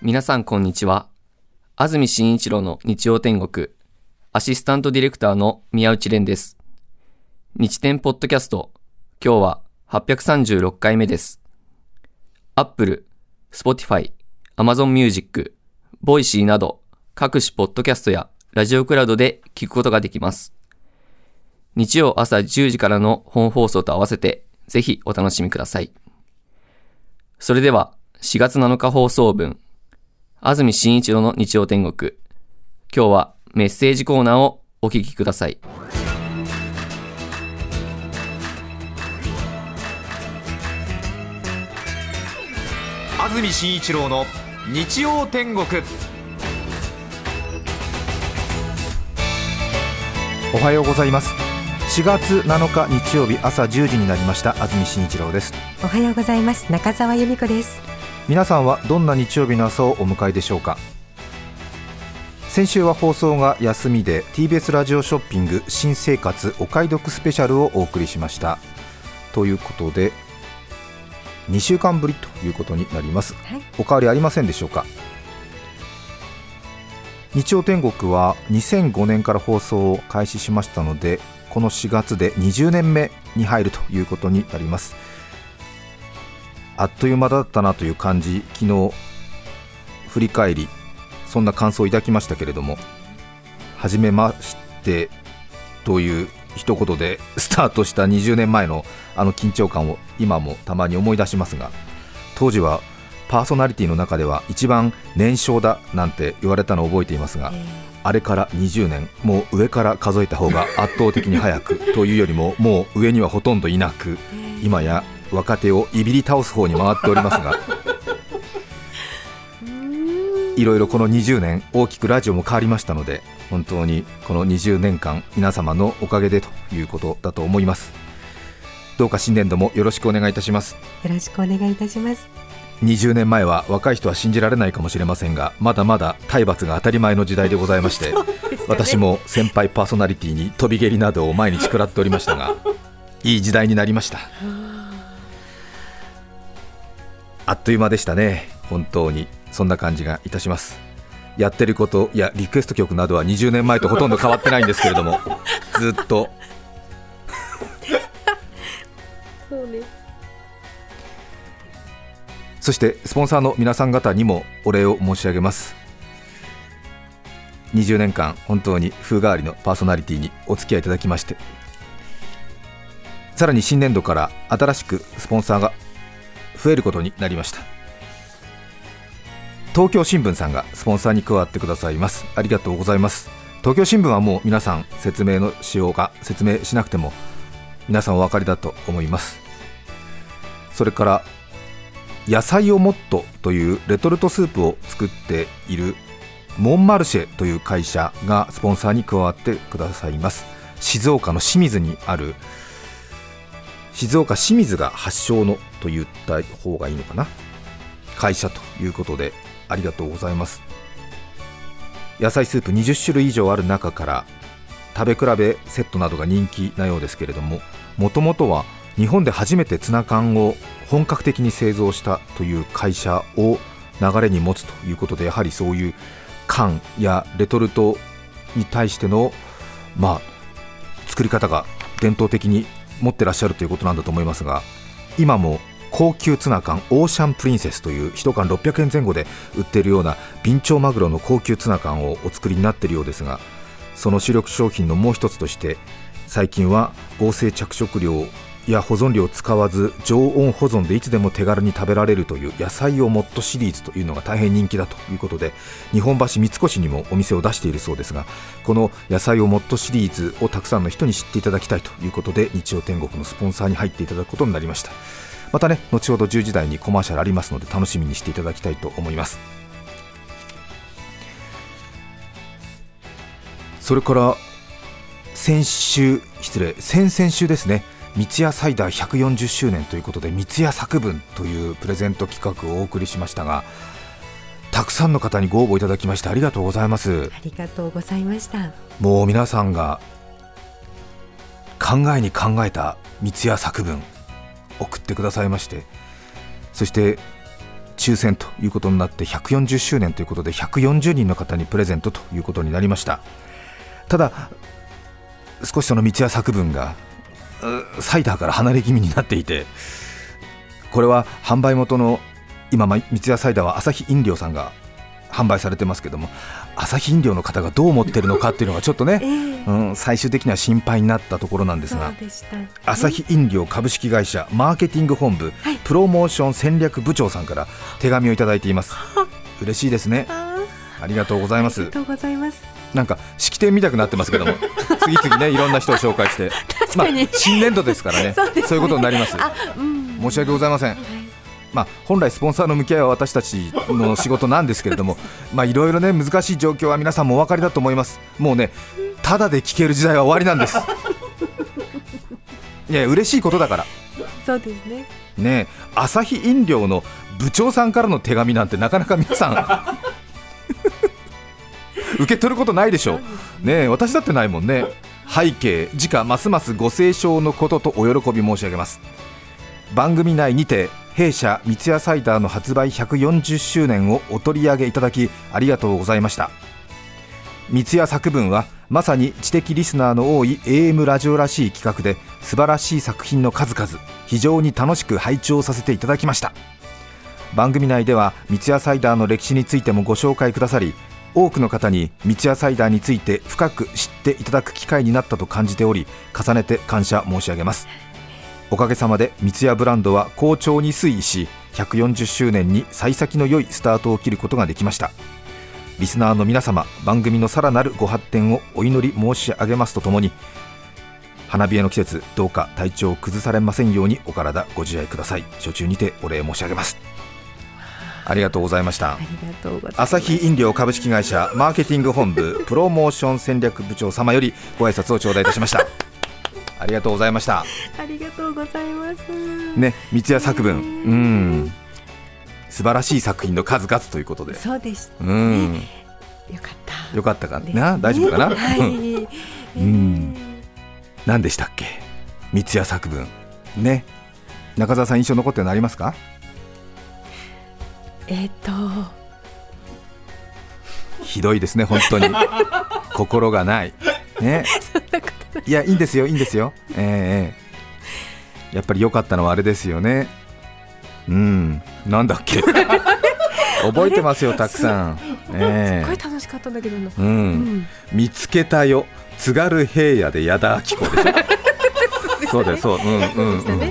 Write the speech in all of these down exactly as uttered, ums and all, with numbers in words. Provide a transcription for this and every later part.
皆さんこんにちは。安住紳一郎の日曜天国、アシスタントディレクターの宮内蓮です。日天ポッドキャスト、今日ははっぴゃくさんじゅうろっかいめです。Apple、Spotify、Amazon Music、Voicy など各種ポッドキャストやラジオクラウドで聞くことができます。日曜朝じゅうじからの本放送と合わせてぜひお楽しみください。それではしがつなのか放送分、安住紳一郎の日曜天国、今日はメッセージコーナーをお聞きください。 安住紳一郎の日曜天国。 おはようございます。しがつなのか日曜日朝じゅうじになりました。安住紳一郎です。 おはようございます。中澤由美子です。 皆さんはどんな日曜日の朝をお迎えでしょうか。先週は放送が休みで ティービーエス ラジオショッピング新生活お買い得スペシャルをお送りしました。ということでにしゅうかんぶりということになります、はい、お変わりありませんでしょうか。日曜天国はにせんごねんから放送を開始しましたので、このしがつでにじゅうねんめに入るということになります。あっという間だったなという感じ、昨日振り返りそんな感想を抱きましたけれども、はじめましてという一言でスタートしたにじゅうねんまえのあの緊張感を今もたまに思い出しますが、当時はパーソナリティの中では一番年少だなんて言われたのを覚えていますが、あれからにじゅうねん、もう上から数えた方が圧倒的に早くというよりももう上にはほとんどいなく、今や若手をいびり倒す方に回っておりますがいろいろこのにじゅうねん大きくラジオも変わりましたので、本当にこのにじゅうねんかん皆様のおかげでということだと思います。どうか新年度もよろしくお願いいたします。 よろしくお願いいたします。 にじゅうねんまえは若い人は信じられないかもしれませんが、まだまだ体罰が当たり前の時代でございまして、ね、私も先輩パーソナリティに飛び蹴りなどを毎日食らっておりましたがいい時代になりました。あっという間でしたね。本当にそんな感じがいたします。やってることやリクエスト曲などはにじゅうねんまえとほとんど変わってないんですけれどもずっとそうね。 そしてスポンサーの皆さん方にもお礼を申し上げます。にじゅうねんかん本当に風変わりのパーソナリティにお付き合いいただきまして、さらに新年度から新しくスポンサーが増えることになりました。東京新聞さんがスポンサーに加わってくださいます。ありがとうございます。東京新聞はもう皆さん説明のしようが説明しなくても皆さんお分かりだと思います。それから野菜をもっとというレトルトスープを作っているモンマルシェという会社がスポンサーに加わってくださいます。静岡の清水にある、静岡清水が発祥のと言った方がいいのかな、会社ということでありがとうございます。野菜スープにじゅっしゅるい以上ある中から食べ比べセットなどが人気なようですけれども、もともとは日本で初めてツナ缶を本格的に製造したという会社を流れに持つということで、やはりそういう缶やレトルトに対しての、まあ、作り方が伝統的に持ってらっしゃるということなんだと思いますが、今も高級ツナ缶オーシャンプリンセスといういち缶ろっぴゃくえんぜん後で売っているようなビンチョウマグロの高級ツナ缶をお作りになっているようですが、その主力商品のもう一つとして最近は合成着色料や保存料を使わず常温保存でいつでも手軽に食べられるという野菜をもっとシリーズというのが大変人気だということで、日本橋三越にもお店を出しているそうですが、この野菜をもっとシリーズをたくさんの人に知っていただきたいということで日曜天国のスポンサーに入っていただくことになりました。またね、後ほどじゅうじ台にコマーシャルありますので楽しみにしていただきたいと思います。それから先週失礼先々週ですね、三ツ矢サイダーひゃくよんじゅっしゅうねんということで三ツ矢作文というプレゼント企画をお送りしましたが、たくさんの方にご応募いただきましてありがとうございます。 ありがとうございました。 もう皆さんが考えに考えた三ツ矢作文送ってくださいまして、そして抽選ということになってひゃくよんじゅっしゅうねんということでひゃくよんじゅうにんの方にプレゼントということになりました。ただ少しその三ツ矢作文がサイダーから離れ気味になっていて、これは販売元の今三ツ矢サイダーはアサヒ飲料さんが販売されてますけども、アサヒ飲料の方がどう思ってるのかっていうのがちょっとね、えーうん、最終的には心配になったところなんですが、アサヒ飲料株式会社マーケティング本部、はい、プロモーション戦略部長さんから手紙をいただいています。嬉しいですね。ありがとうございます。 ありがとうございます。 なんか式典見たくなってますけども次々ねいろんな人を紹介してまあ、新年度ですからね、 そうですね、そういうことになります。うん、申し訳ございません。まあ、本来スポンサーの向き合いは私たちの仕事なんですけれどもいろいろね難しい状況は皆さんもお分かりだと思います。もうねただで聞ける時代は終わりなんですいや嬉しいことだから。 そうですね。 ねえ、アサヒ飲料の部長さんからの手紙なんてなかなか皆さん受け取ることないでしょうね。え私だってないもんね。背景時価ますますご清聴のこととお喜び申し上げます。番組内にて弊社三ツ矢サイダーの発売ひゃくよんじゅっしゅうねんをお取り上げいただきありがとうございました。三ツ矢作文はまさに知的リスナーの多い エーエム ラジオらしい企画で素晴らしい作品の数々非常に楽しく拝聴させていただきました。番組内では三ツ矢サイダーの歴史についてもご紹介くださり、多くの方に三ツ矢サイダーについて深く知っていただく機会になったと感じており、重ねて感謝申し上げます。おかげさまで三ツ矢ブランドは好調に推移し、ひゃくよんじゅっしゅうねんに幸先の良いスタートを切ることができました。リスナーの皆様、番組のさらなるご発展をお祈り申し上げますとともに、花冷えの季節どうか体調を崩されませんようにお体ご自愛ください。初中にてお礼申し上げます。ありがとうございました。アサヒ飲料株式会社マーケティング本部プロモーション戦略部長様よりご挨拶を頂戴いたしましたありがとうございました。 ありがとうございますね、三ツ矢作文、うん、素晴らしい作品の数々ということで。 そうです、ね、 うん、 よかったよかったかな、ね、大丈夫かな、はい、うん、何でしたっけ三ツ矢作文ね。中澤さん印象残ってるのありますか？ えっとひどいですね本当に心がないね。 そんなことない。 いやいいんですよいいんですよ、えー、やっぱり良かったのはあれですよね。うん、なんだっけ覚えてますよたくさん、 えー、すごい楽しかったんだけどな、 うんうん、見つけたよ津軽平野で矢田亜希子でしょそうだよそう、うんうんうん、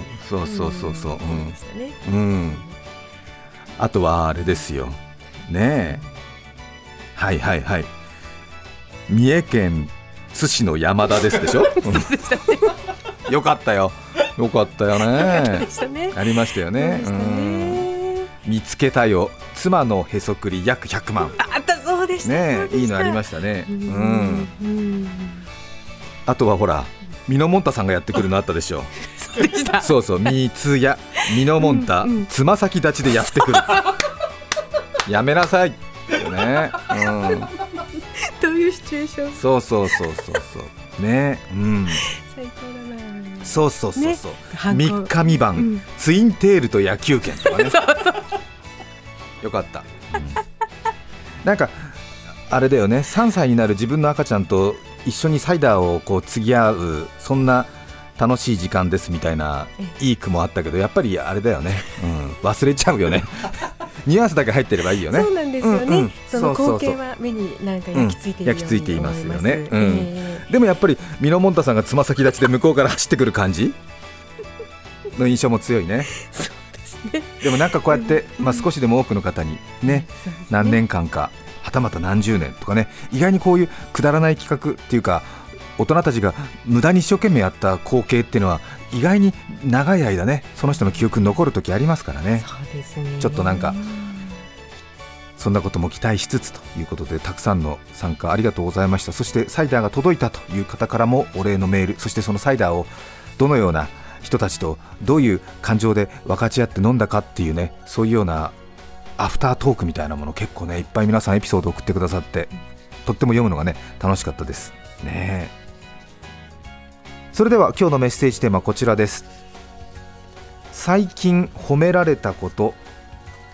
そうそうそうそう、うんうん、あとはあれですよねえ、はいはいはい、三重県津市の山田ですでしょよかったよよかったよ ね, ねありましたよ ね, したね、うん、見つけたよ妻のへそくり約ひゃくまん。 あったそうでしたね、いいのありましたね、うんうんうん、あとはほらミノモンタさんがやってくるのあったでしょそうでしたそうそう、三ツ矢ミノモンタつま先立ちでやってくるやめなさいね、うん、 どういうシチュエーション。 そうそうそうそうそうね、うん、 最高だな。 そうそうそうそう、 ね、 みっかみばん、うん、ツインテールと野球拳とかねそうそうよかった、うん、なんかあれだよね、さんさいになる自分の赤ちゃんと一緒にサイダーをこう継ぎ合う、そんな楽しい時間ですみたいないい句もあったけど、やっぱりあれだよね、うん、忘れちゃうよねニュアンスだけ入ってればいいよね。 そうなんですよね、うんうん、その光景は目になんか焼き付いているように思います、うん、焼き付いていますよね、うんえー、でもやっぱりミノモンタさんがつま先立ちで向こうから走ってくる感じの印象も強いねそうですね。 でもなんかこうやって、まあ、少しでも多くの方に ね, ね何年間かはたまた何十年とかね、意外にこういうくだらない企画っていうか大人たちが無駄に一生懸命やった光景っていうのは意外に長い間ね、その人の記憶に残る時ありますからね。 そうですね、 ちょっとなんかそんなことも期待しつつということで、たくさんの参加ありがとうございました。そしてサイダーが届いたという方からもお礼のメール、そしてそのサイダーをどのような人たちとどういう感情で分かち合って飲んだかっていうね、そういうようなアフタートークみたいなもの結構ねいっぱい皆さんエピソードを送ってくださって、とっても読むのがね楽しかったですね。それでは今日のメッセージテーマはこちらです。最近褒められたこと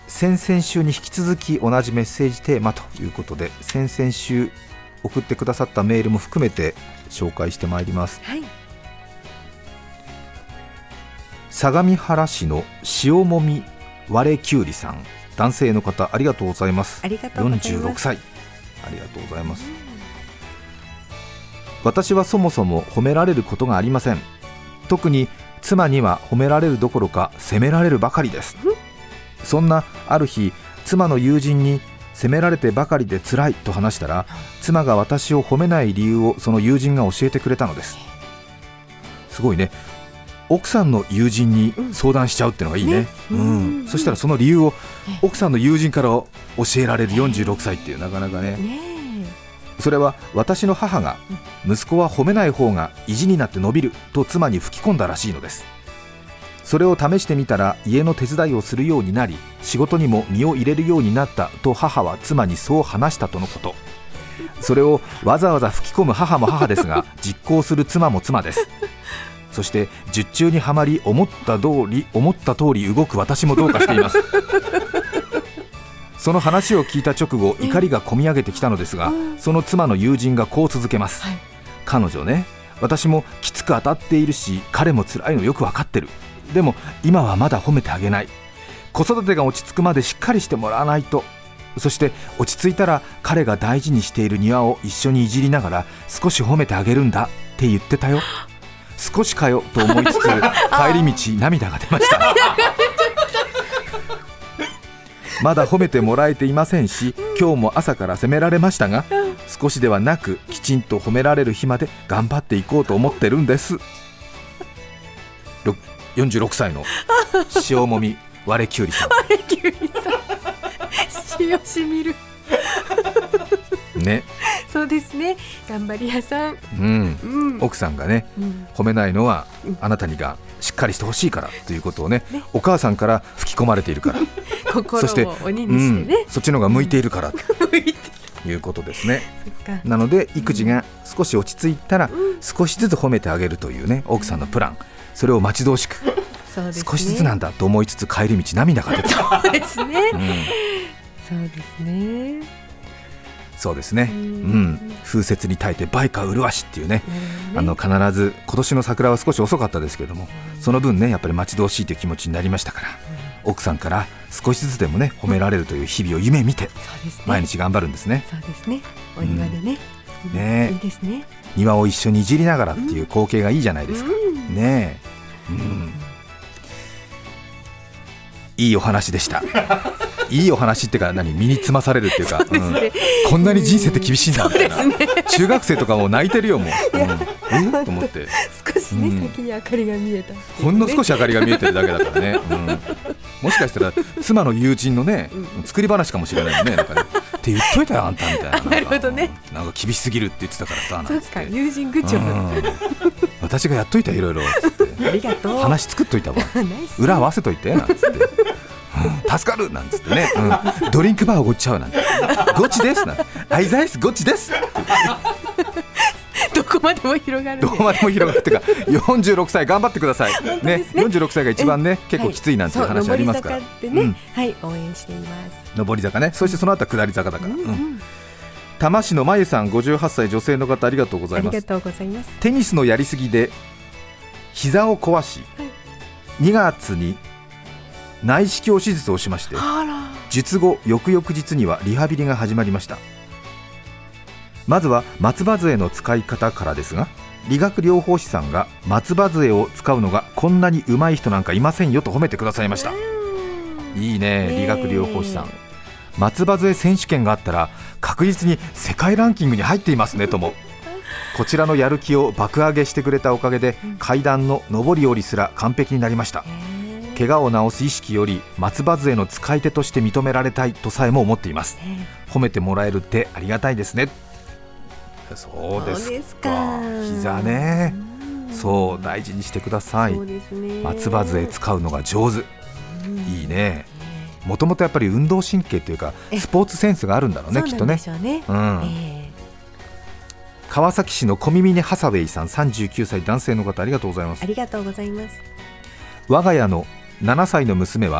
先々週に引き続き同じメッセージテーマということで、先々週送ってくださったメールも含めて紹介してまいります、はい、相模原市の塩もみ割れきゅうりさん、男性の方、ありがとうございます。 ありがとうございます。 よんじゅうろくさい、ありがとうございます、うん、私はそもそも褒められることがありません。特に妻には褒められるどころか責められるばかりです。そんなある日、妻の友人に責められてばかりで辛いと話したら、妻が私を褒めない理由をその友人が教えてくれたのです。すごいね、奥さんの友人に相談しちゃうってのがいい ね, ね、うんうん、そしたらその理由を奥さんの友人から教えられるよんじゅうろくさいっていう、なかなか ね, ねそれは私の母が息子は褒めない方が意地になって伸びると妻に吹き込んだらしいのです。それを試してみたら家の手伝いをするようになり、仕事にも身を入れるようになったと母は妻にそう話したとのこと。それをわざわざ吹き込む母も母ですが実行する妻も妻です。そして術中にはまり、思った通り思った通り動く私もどうかしています。その話を聞いた直後、怒りがこみ上げてきたのですが、その妻の友人がこう続けます、はい、彼女ね、私もきつく当たっているし、彼も辛いのよく分かってる。でも今はまだ褒めてあげない。子育てが落ち着くまでしっかりしてもらわないと。そして落ち着いたら彼が大事にしている庭を一緒にいじりながら少し褒めてあげるんだって言ってたよ。少しかよと思いつつ帰り道涙が出ました。まだ褒めてもらえていませんし、今日も朝から責められましたが、少しではなくきちんと褒められる日まで頑張っていこうと思ってるんです。よんじゅうろくさいの塩もみ割れきゅうりさん。 割れきゅうりさん塩しみるね、 そうですね、頑張り屋さん、 うんうん、奥さんがね、うん、褒めないのはあなたにがしっかりしてほしいからということを ね, ねお母さんから吹き込まれているから心を鬼にしてね、 うん、そっちの方が向いているからということですね。なので育児が少し落ち着いたら、うん、少しずつ褒めてあげるというね、奥さんのプラン、それを待ち遠しく、そうですね、少しずつなんだと思いつつ帰り道涙が出た。 そうですね、うん、そうですね、 そうですね、うんうん、風雪に耐えて梅花麗しっていう ね, ねあの必ず今年の桜は少し遅かったですけれども、うん、その分ねやっぱり待ち遠しいという気持ちになりましたから、うん、奥さんから少しずつでもね褒められるという日々を夢見て、うん、毎日頑張るんですね。 そうですね、お庭でね、 うん、ね、 いいですね、 庭を一緒にいじりながらっていう光景がいいじゃないですか、うん、ねえ、うん、いいお話でした。いいお話ってか何、身につまされるっていうか、うん、こんなに人生って厳しいんだみたいな、ね、中学生とかもう泣いてるよもう、うん、えと思って少しね、うん、先に明かりが見えた、ね、 ほんの少し明かりが見えてるだけだからね、うん、もしかしたら妻の友人のね、うん、作り話かもしれないよね、なんかねって言っといたよあんたみたい な, なるほどね、 なんか厳しすぎるって言ってたからさ、 そうか、友人グッジョブ、 うん、私がやっといたいろいろありがとう、 話作っといたわ裏合わせといてなんつって助かるなんつってね、うん、ドリンクバーをごっちゃうなんてゴチですなんてアイザイスゴチですどこまでも広がる、ね、 どこまでも広がるっていうかよんじゅうろくさい頑張ってください ね, ねよんじゅうろくさいが一番ね結構きついなんていう話ありますから、 上り坂ってね、うん、はい、応援しています。 上り坂ね、そしてその後は下り坂だから、うんうん、多摩市のまゆさんごじゅうはっさい女性の方、ありがとうございます。 ありがとうございます。 テニスのやりすぎで膝を壊し、はい、にがつに内視鏡手術をしまして、術後翌々日にはリハビリが始まりました。まずは松葉杖の使い方からですが、理学療法士さんが松葉杖を使うのがこんなに上手い人なんかいませんよと褒めてくださいました。いいね、理学療法士さん、松葉杖選手権があったら確実に世界ランキングに入っていますねとも。こちらのやる気を爆上げしてくれたおかげで階段の上り下りすら完璧になりました。怪我を治す意識より松葉杖の使い手として認められたいとさえも思っています。褒めてもらえるってありがたいですね。そうですか、膝ね、そう大事にしてください。そうですね、松葉杖使うのが上手、いいね。もともとやっぱり運動神経というかスポーツセンスがあるんだろうね、きっとね。うん、えー、川崎市の小耳にハサウェイさんさんじゅうきゅうさい男性の方、ありがとうございます。 ありがとうございます。 我が家のななさいの娘は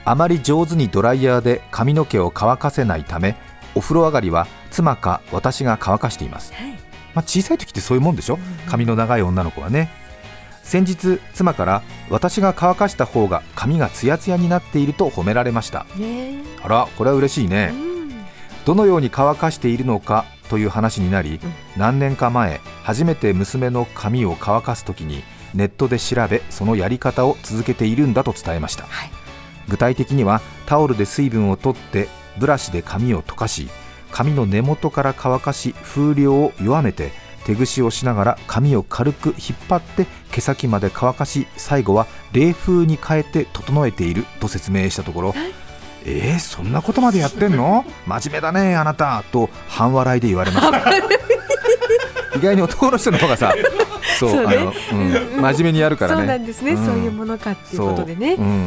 あまり上手にドライヤーで髪の毛を乾かせないため、お風呂上がりは妻か私が乾かしています、はい。まあ、小さい時ってそういうもんでしょ、うんうん、髪の長い女の子はね。先日妻から私が乾かした方が髪がツヤツヤになっていると褒められました。あら、これは嬉しいね、うん、どのように乾かしているのかという話になり、うん、何年か前初めて娘の髪を乾かすときにネットで調べ、そのやり方を続けているんだと伝えました、はい。具体的にはタオルで水分を取ってブラシで髪を溶かし、髪の根元から乾かし、風量を弱めて手ぐしをしながら髪を軽く引っ張って毛先まで乾かし、最後は冷風に変えて整えていると説明したところ、えー、そんなことまでやってんの真面目だねあなたと半笑いで言われました意外に男の人の方がさそうそう、ね、あのうん、真面目にやるからね。 そうなんですね、うん、そういうものかっていうことでね、うんうん、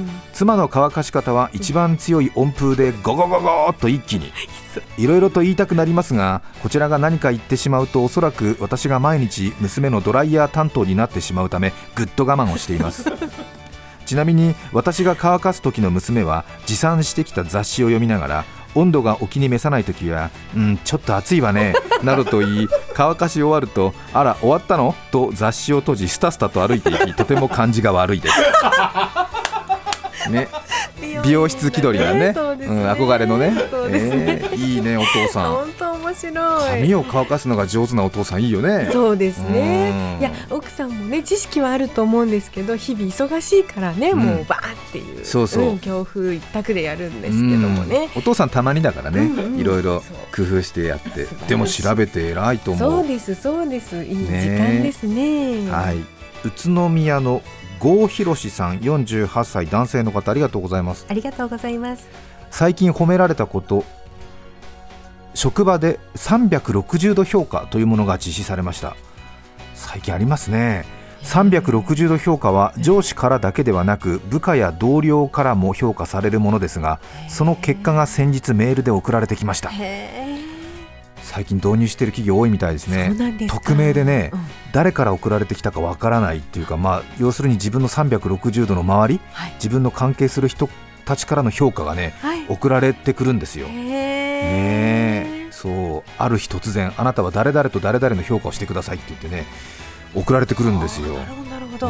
妻の乾かし方は一番強い温風でゴゴゴゴーっと一気にいろいろと言いたくなりますが、こちらが何か言ってしまうとおそらく私が毎日娘のドライヤー担当になってしまうためぐっと我慢をしていますちなみに私が乾かす時の娘は持参してきた雑誌を読みながら、温度がお気に召さないときは、うん、ちょっと暑いわねなどと言い、乾かし終わると、あら終わったのと雑誌を閉じスタスタと歩いていき、とても感じが悪いですね、美容室気取りなね、うん、憧れのね、えー、いいねお父さん。 本当面白い。 髪を乾かすのが上手なお父さんいいよね。 そうですね。いや奥さんもね知識はあると思うんですけど、日々忙しいからね、うん、もうバーっていう、 そうそう、うん、 強風一択でやるんですけどもね、 うん、お父さんたまにだからね、うんうん、いろいろ工夫してやって、でも調べて偉いと思う。 そうですそうです、いい時間ですね、 ね、はい。宇都宮の郷博さん、よんじゅうはっさい男性の方、ありがとうございます。 ありがとうございます。 最近褒められたこと、職場でさんびゃくろくじゅうど評価というものが実施されました。最近ありますね。さんびゃくろくじゅうど評価は上司からだけではなく部下や同僚からも評価されるものですが、その結果が先日メールで送られてきました。最近導入している企業多いみたいですね。匿名でね、うん、誰から送られてきたかわからないっていうか、まあ、要するに自分のさんびゃくろくじゅうどの周り、はい、自分の関係する人たちからの評価がね、はい、送られてくるんですよ。ね、そう、ある日突然、あなたは誰々と誰々の評価をしてくださいって言ってね、送られてくるんですよ。 なるほどなるほど、うん、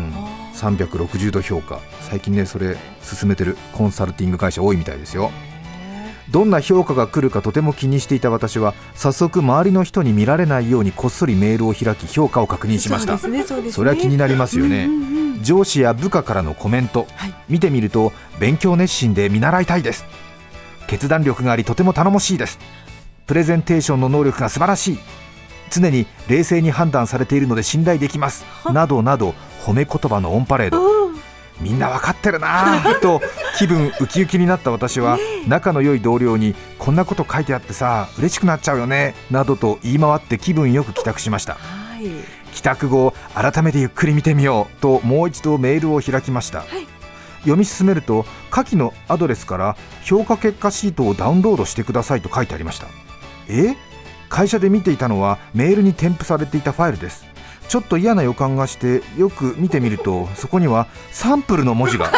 さんびゃくろくじゅうど評価、最近ねそれ進めてるコンサルティング会社多いみたいですよ。どんな評価が来るかとても気にしていた私は、早速周りの人に見られないようにこっそりメールを開き評価を確認しました。 そうですね、そうですね、 それは気になりますよね、うんうんうん、上司や部下からのコメント、はい、見てみると、勉強熱心で見習いたいです、決断力がありとても頼もしいです、プレゼンテーションの能力が素晴らしい、常に冷静に判断されているので信頼できますなどなど、褒め言葉のオンパレード。みんな分かってるなと気分ウキウキになった私は、仲の良い同僚に、こんなこと書いてあってさ嬉しくなっちゃうよねなどと言い回って気分よく帰宅しました、はい、帰宅後改めてゆっくり見てみようともう一度メールを開きました、はい、読み進めると、下記のアドレスから評価結果シートをダウンロードしてくださいと書いてありました。え？会社で見ていたのはメールに添付されていたファイルです。ちょっと嫌な予感がしてよく見てみると、そこにはサンプルの文字が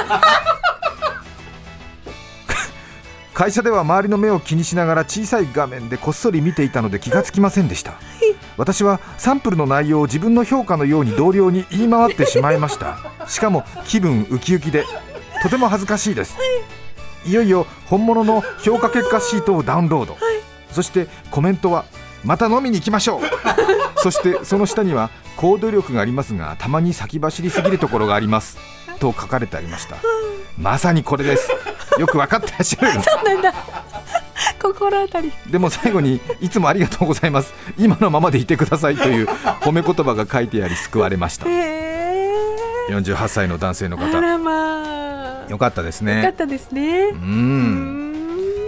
会社では周りの目を気にしながら小さい画面でこっそり見ていたので気がつきませんでした。私はサンプルの内容を自分の評価のように同僚に言い回ってしまいました。しかも気分ウキウキでとても恥ずかしいです。いよいよ本物の評価結果シートをダウンロード、そしてコメントは、また飲みに行きましょうそしてその下には、行動力がありますがたまに先走りすぎるところがありますと書かれてありました。まさにこれです。よく分かってらっしゃるそうなんだ、心当たり。 でも最後に、いつもありがとうございます、今のままでいてくださいという褒め言葉が書いてあり救われました。よんじゅうはっさいの男性の方、 あらまあ、 よかったですね。 よかったですね。 うん、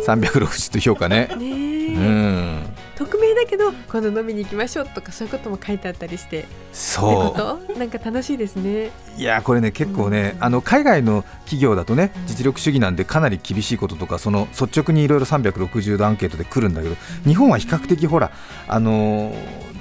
さんびゃくろくじゅうど評価ね。 ね、 うん、 匿名だけど今度飲みに行きましょうとか、そういうことも書いてあったりして、 そうってこと、なんか楽しいですね。 いやこれね結構ね、うん、あの海外の企業だとね、実力主義なんでかなり厳しいこととか、その率直にいろいろさんびゃくろくじゅうどアンケートで来るんだけど、日本は比較的ほら、あのー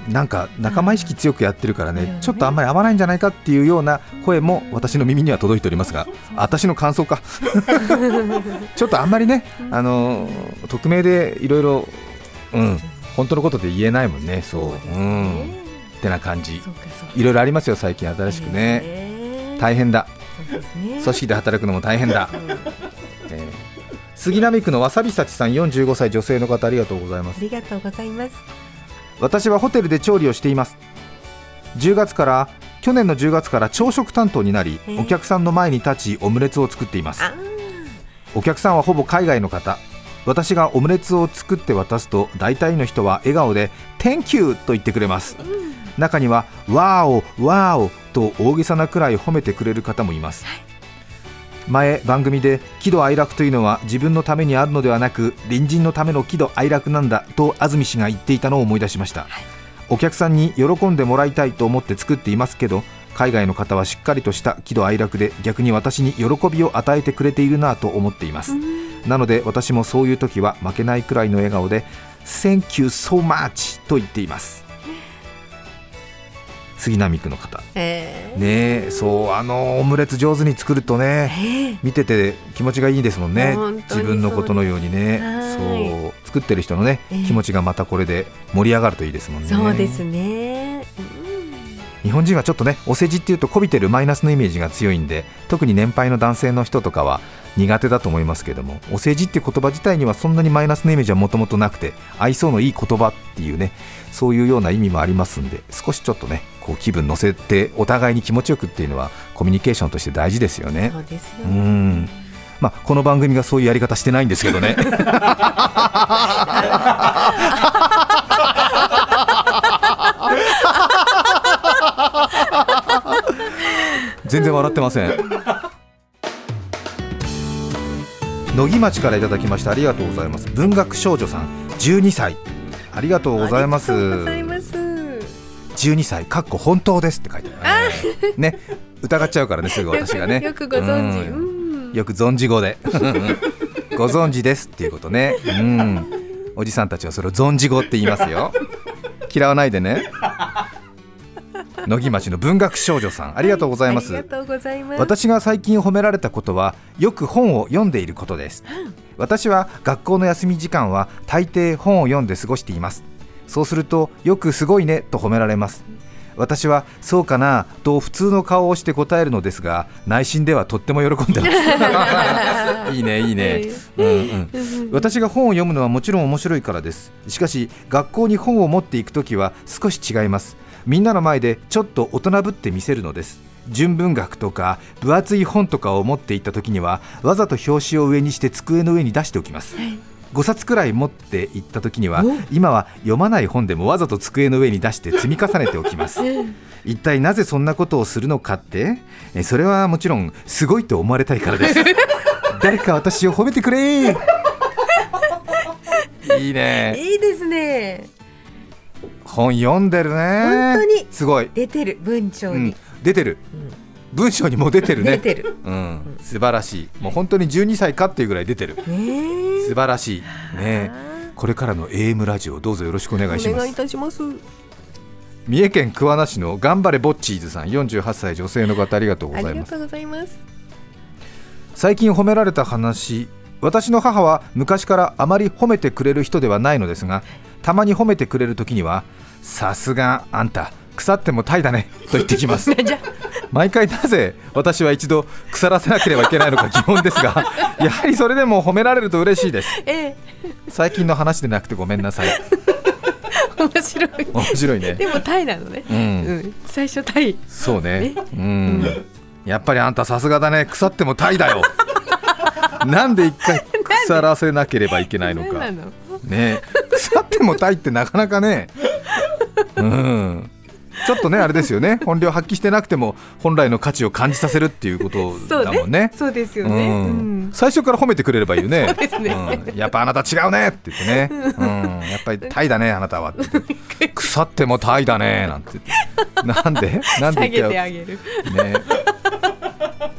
なんか仲間意識強くやってるからね、 うん、 ちょっとあんまり合わないんじゃないかっていうような声も私の耳には届いておりますが、私の感想かちょっとあんまりね、あの匿名でいろいろ本当のことで言えないもんね。そう、そう、うん、ってな感じ。いろいろありますよ最近新しくね。大変だ。そうですね、組織で働くのも大変だ、うんえー、杉並区のわさびさちさんよんじゅうごさい女性の方、ありがとうございます。 ありがとうございます。 私はホテルで調理をしています。じゅうがつから去年のじゅうがつから朝食担当になり、お客さんの前に立ちオムレツを作っています。お客さんはほぼ海外の方。私がオムレツを作って渡すと大体の人は笑顔で Thank you と言ってくれます、うん、中にはワーオワーオと大げさなくらい褒めてくれる方もいます、はい、前番組で喜怒哀楽というのは自分のためにあるのではなく隣人のための喜怒哀楽なんだと安住氏が言っていたのを思い出しました、はい、お客さんに喜んでもらいたいと思って作っていますけど、海外の方はしっかりとした喜怒哀楽で逆に私に喜びを与えてくれているなと思っています、うん、なので私もそういう時は負けないくらいの笑顔で Thank you so much と言っています。杉並区の方、えー、ねえ、そうあのオムレツ上手に作るとね、えー、見てて気持ちがいいですもんね。自分のことのようにね。そう作ってる人のね、えー、気持ちがまたこれで盛り上がるといいですもんね。 そうですね、うん、 日本人はちょっとねお世辞っていうとこびてるマイナスのイメージが強いんで、特に年配の男性の人とかは苦手だと思いますけども、お世辞って言葉自体にはそんなにマイナスのイメージはもともとなくて、愛想のいい言葉っていうね、そういうような意味もありますんで、少しちょっとねこう気分乗せてお互いに気持ちよくっていうのはコミュニケーションとして大事ですよね。 そうですよね。 うん、まあ、この番組がそういうやり方してないんですけどね全然笑ってません。野木町からいただきました。ありがとうございます。文学少女さんじゅうにさい、ありがとうございます。 ありがとうございます。 じゅうにさいかっこ本当ですって書いてある、ねね、疑っちゃうからねすぐ私がねよく、よくご存知、 うん、よく存じ語でご存知ですっていうことね、うん、おじさんたちはそれを存じ語って言いますよ。嫌わないでね。野木町の文学少女さん、ありがとうございます。 ありがとうございます。 私が最近褒められたことはよく本を読んでいることです、うん、私は学校の休み時間は大抵本を読んで過ごしています。そうするとよくすごいねと褒められます。私はそうかなと普通の顔をして答えるのですが、内心ではとっても喜んでますいいねいいね、うんうん、私が本を読むのはもちろん面白いからです。しかし学校に本を持っていくときは少し違います。みんなの前でちょっと大人ぶって見せるのです。純文学とか分厚い本とかを持っていったときにはわざと表紙を上にして机の上に出しておきます、はい、ごさつくらい持っていったときには今は読まない本でもわざと机の上に出して積み重ねておきます一体なぜそんなことをするのかって、それはもちろんすごいと思われたいからです誰か私を褒めてくれいいね、 いいですね。 本読んでるね。 本当にすごい出てる、文章に、うん、 出てる、うん、文章にも出てるね。 出てる、 うん、素晴らしい。もう本当にじゅうにさいかっていうぐらい出てる、ね、素晴らしい、ね、これからの エーエム ラジオどうぞよろしくお願いします。 お願いいたします。 三重県桑名市の頑張れぼっちーずさんよんじゅうはっさい女性の方、ありがとうございます。 ありがとうございます。 最近褒められた話、私の母は昔からあまり褒めてくれる人ではないのですが、たまに褒めてくれるときにはさすがあんた腐ってもタイだねと言ってきます毎回なぜ私は一度腐らせなければいけないのか疑問ですがやはりそれでも褒められると嬉しいです、ええ、最近の話でなくてごめんなさい面白い面白いね。 でもタイなのね、うんうん、最初タイ。 そうね、うん、やっぱりあんたさすがだね、腐ってもタイだよなんで一回腐らせなければいけないのかなのね。腐ってもタイってなかなかね、うん、ちょっとねあれですよね、本領発揮してなくても本来の価値を感じさせるっていうことだもんね。 そうですよね、うんうん、 最初から褒めてくれればいいよね。 そうですね、 うん、やっぱあなた違うねって言ってね、うん、やっぱりタイだねあなたはって言って腐ってもタイだねなんて言ってなんでなんで下げてあげる、 ね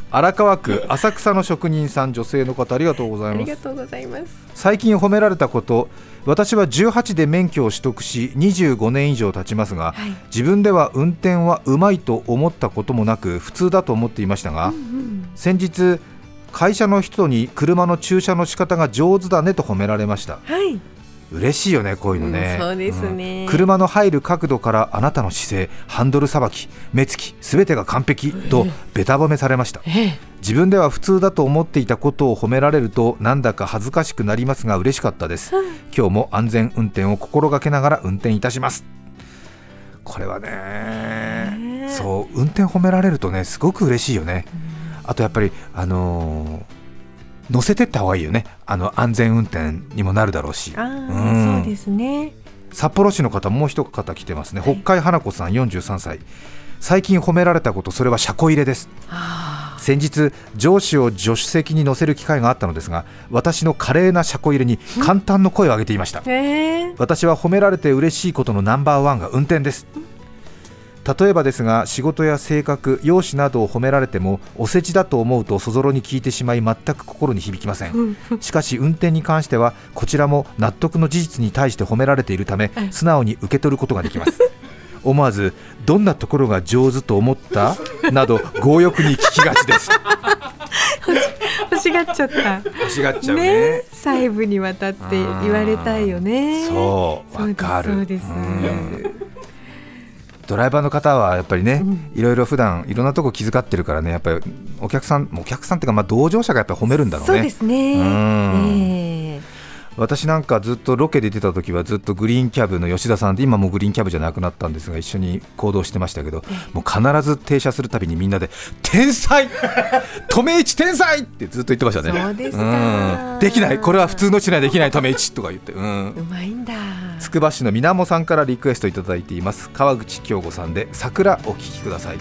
荒川区浅草の職人さん、女性の方、ありがとうございます。 ありがとうございます。 最近褒められたこと、私はじゅうはちで免許を取得しにじゅうごねん以上経ちますが、はい、自分では運転はうまいと思ったこともなく普通だと思っていましたが、うんうん、先日会社の人に車の駐車の仕方が上手だねと褒められました。はい、嬉しいよね、こういうのね、 うん、そうですね、 うん、車の入る角度からあなたの姿勢、ハンドルさばき、目つき、すべてが完璧とベタ褒めされました。えー、自分では普通だと思っていたことを褒められるとなんだか恥ずかしくなりますが嬉しかったです。今日も安全運転を心がけながら運転いたします。これはね、えー、そう運転褒められるとねすごく嬉しいよね。うん、あとやっぱりあのー乗せてった方がいいよね。あの安全運転にもなるだろうし。 あ、うん、そうですね。 札幌市の方、もう一方来てますね。北海花子さん、よんじゅうさんさい。最近褒められたこと、それは車庫入れです。先日上司を助手席に乗せる機会があったのですが、私の華麗な車庫入れに簡単の声を上げていました。私は褒められて嬉しいことのナンバーワンが運転です。例えばですが、仕事や性格、容姿などを褒められてもお世辞だと思うとそぞろに聞いてしまい全く心に響きません。しかし運転に関してはこちらも納得の事実に対して褒められているため素直に受け取ることができます。思わずどんなところが上手と思ったなど強欲に聞きがちです。 欲しがっちゃった欲しがっちゃう ね, ね細部にわたって言われたいよね。 そうわかる。 そうです、そうです。 ドライバーの方はやっぱりね、うん、いろいろ普段いろんなとこ気遣ってるからね、やっぱりお客さんお客さんっていうか、まあ同乗者がやっぱり褒めるんだろうね。 そうですね。うん、えー、 私なんかずっとロケで出た時はずっとグリーンキャブの吉田さんで、今もグリーンキャブじゃなくなったんですが一緒に行動してましたけど、もう必ず停車するたびにみんなで天才止め一天才ってずっと言ってましたね。 そうですか、 うん、できない、これは普通の人にはできない止め一とか言って、うん、 うまいんだ。 つくば市のみなもさんからリクエストいただいています。川口京吾さんで桜お聴きください。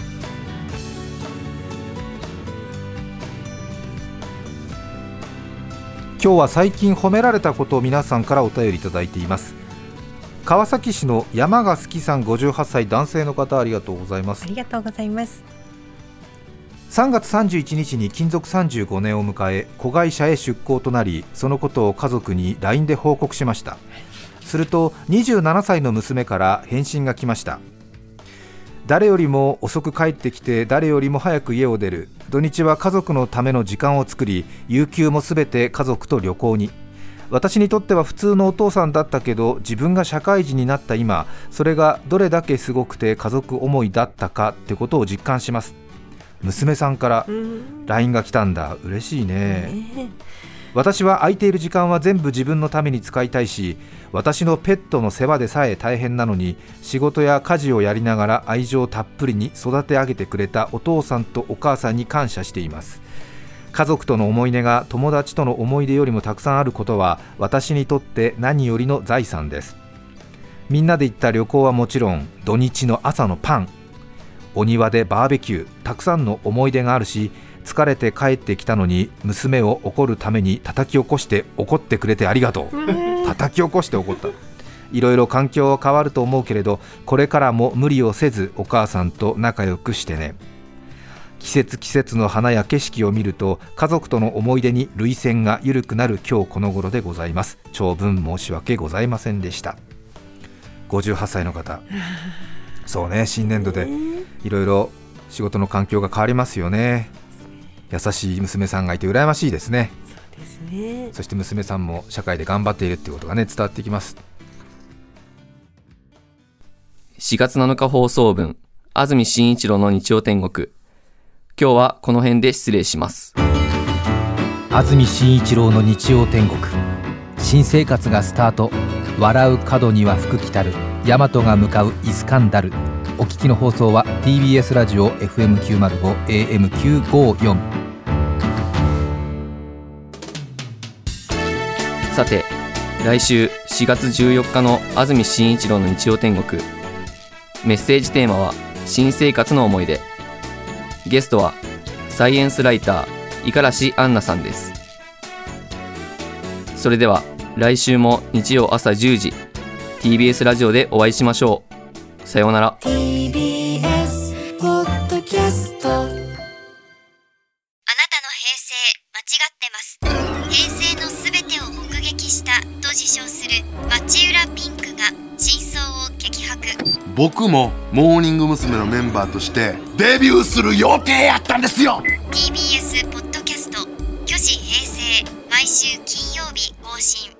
今日は最近褒められたことを皆さんからお便りいただいています。川崎市の山が好きさん、ごじゅうはっさい男性の方、ありがとうございます。 ありがとうございます。 さんがつさんじゅういちにちに勤続さんじゅうごねんを迎え子会社へ出向となり、そのことを家族に ライン で報告しました。するとにじゅうななさいの娘から返信が来ました。誰よりも遅く帰ってきて誰よりも早く家を出る。土日は家族のための時間を作り、有給もすべて家族と旅行に。私にとっては普通のお父さんだったけど、自分が社会人になった今、それがどれだけすごくて家族思いだったかってことを実感します。娘さんから ライン が来たんだ。嬉しいね。私は空いている時間は全部自分のために使いたいし、私のペットの世話でさえ大変なのに、仕事や家事をやりながら愛情たっぷりに育て上げてくれたお父さんとお母さんに感謝しています。家族との思い出が友達との思い出よりもたくさんあることは私にとって何よりの財産です。みんなで行った旅行はもちろん、土日の朝のパン、お庭でバーベキュー、たくさんの思い出があるし、疲れて帰ってきたのに娘を怒るために叩き起こして怒ってくれてありがとう。叩き起こして怒った。いろいろ環境は変わると思うけれど、これからも無理をせずお母さんと仲良くしてね。季節季節の花や景色を見ると家族との思い出に涙腺が緩くなる今日この頃でございます。長文申し訳ございませんでした。ごじゅうはっさいの方。そうね、新年度でいろいろ仕事の環境が変わりますよね。優しい娘さんがいて羨ましいですね。 そうですね。 そして娘さんも社会で頑張っているっていうことがね、伝わってきます。 しがつなのか放送分、安住紳一郎の日曜天国。今日はこの辺で失礼します。 安住紳一郎の日曜天国、新生活がスタート。笑う角には福来たる、大和が向かうイスカンダル。お聞きの放送は ティービーエス ラジオ エフエムきゅうまるご エーエムきゅうごよん。 さて、来週しがつじゅうよっかの安住紳一郎の日曜天国、メッセージテーマは新生活の思い出。ゲストはサイエンスライター五十嵐杏奈さんです。それでは来週も日曜朝じゅうじ ティービーエス ラジオでお会いしましょう。さようなら。 平成のすべてを目撃したと自称する町浦ピンクが真相を激白。 僕もモーニング娘。のメンバーとしてデビューする予定やったんですよ。 ティービーエス ポッドキャスト「虚子平成」毎週金曜日更新。